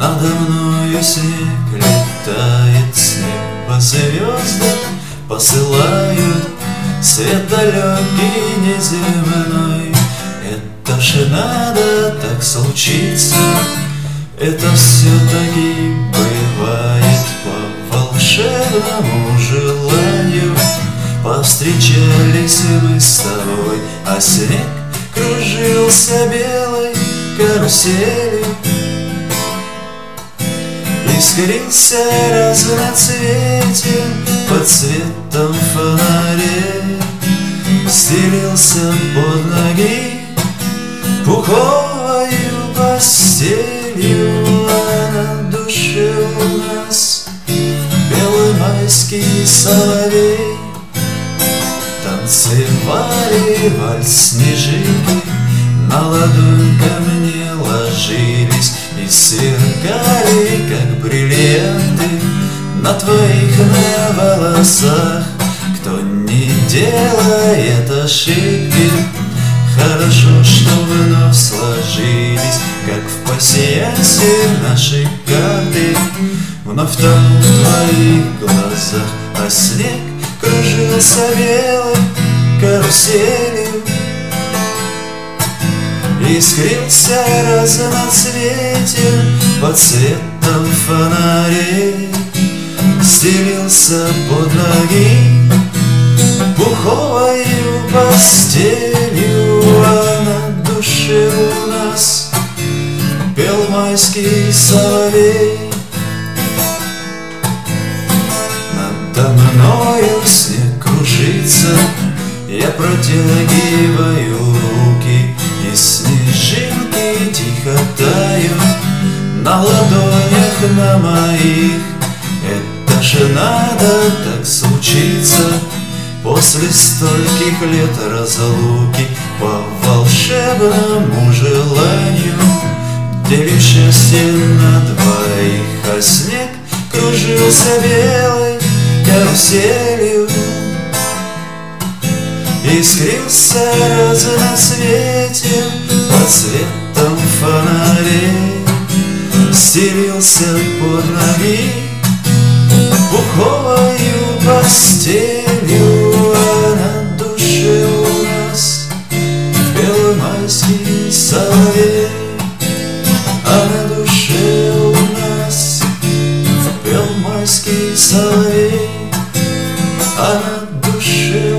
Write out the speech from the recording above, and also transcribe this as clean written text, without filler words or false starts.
Надо мною снег летает, с неба звезды посылают свет далекий неземной. Это же надо так случиться, это все-таки бывает по волшебному желанию. Повстречались мы с тобой, а снег кружился белой каруселью. Искрился разноцветием под светом фонарей, стелился под ноги пуховою постелью, а на душе у нас белый майский соловей. Танцевали вальс снежинки, на ладонь ко мне ложились и сверкали, как бриллианты, на твоих на волосах. Кто не делает ошибки, хорошо, что вновь сложились, как в пасьянсе наши карты. Вновь тону в твоих глазах, а снег кружился белой каруселью. Искрился разноцветием под светом фонарей, стелился под ноги пуховою постелью, а на душе у нас пел майский соловей. Надо мною снег кружится, я протягиваю руки, и снежинки тихо тают на ладонях на моих. Это же надо так случиться после стольких лет разлуки, по волшебному желанию, делим счастье на двоих, а снег кружился белой каруселью. Искрился разноцветием под светом фонарей, стелился под ноги пуховою постелью, а на душе у нас белый майский соловей. А на душе у нас пел майский соловей, а на душе